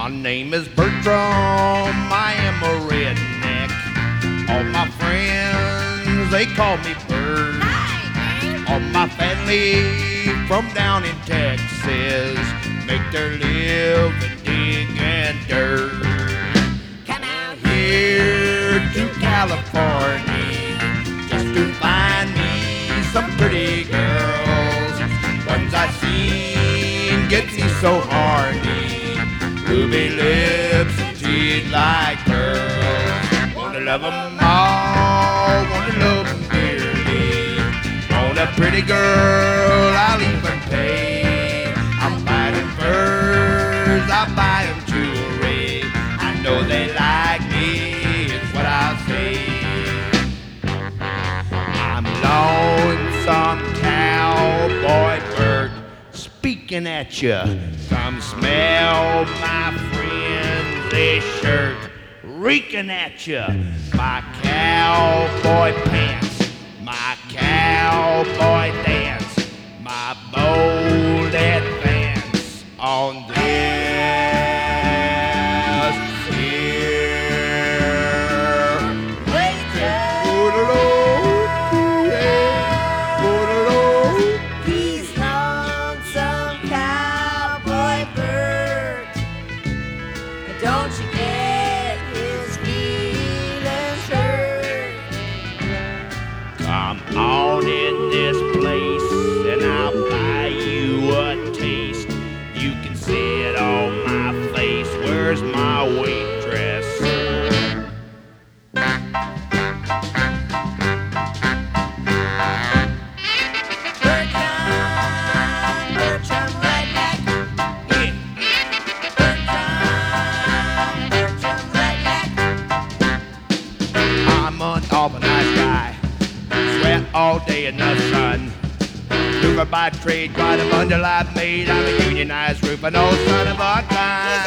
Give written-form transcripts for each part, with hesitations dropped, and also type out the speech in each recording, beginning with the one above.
name is Bertram, I am a redneck. All my friends, they call me Bert. All my family from down in Texas make their living digging dirt. Come out here to California just to find me some pretty girls. Ones I seen get me so horny. Ruby lips and teeth like pearls. Wanna love 'em all, wanna love 'em dearly. Want a pretty girl, I'll even pay. I'm buying furs, I buy 'em jewelry. I know they like me, it's what I say. I'm lonesome cowboy Bert, speaking at ya. Come smell my friendly shirt, reeking at ya. My cowboy pants, my cowboy dance, my bold advance on this here. He's lonesome cowboy Bert. Don't you get his feelings hurt? Come on in this place and I'll buy you a taste. You can sit on my face. Where's my waitress? Bertram Redneck. Bertram Redneck. I'm an Albanite guy. Sweat all day in the sun. Roofer by trade, quite a bundle I've made. I'm a unionized roofer, no son of a gun.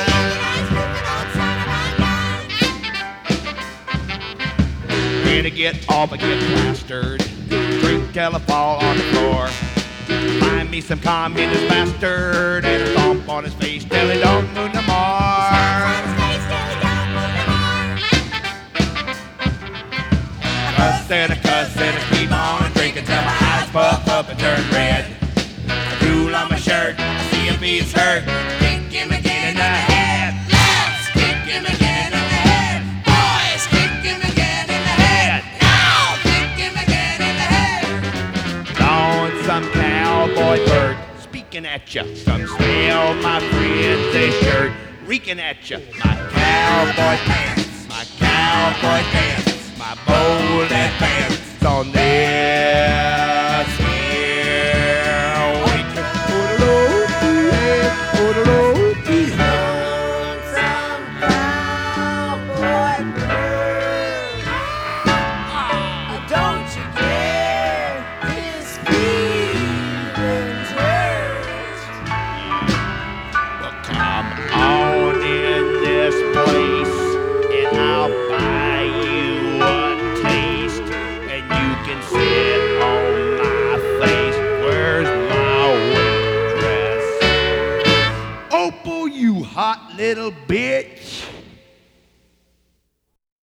When I get off, I get plastered. Drink till I fall on the floor. Find me some communist bastard and a stomp on his face till he don't move no more. Cuss and a keep on drinking till my eyes puff up and turn red. I drool on my shirt, I see if he's hurt. Kick him again in the head. Let's kick him again in the head. Boys, kick him again in the head. Now, kick him again in the head. Lonesome cowboy Bert, speaking at ya. Come smell my friend's shirt, reeking at ya. My cowboy pants, my cowboy dance. My bold advance on this here weekend. He's lonesome cowboy Bert. Don't you get his feelings hurt? Well, come on in this place and I'll buy you a taste, and you can sit on my face. Where's my waitress? Opal, you hot little bitch.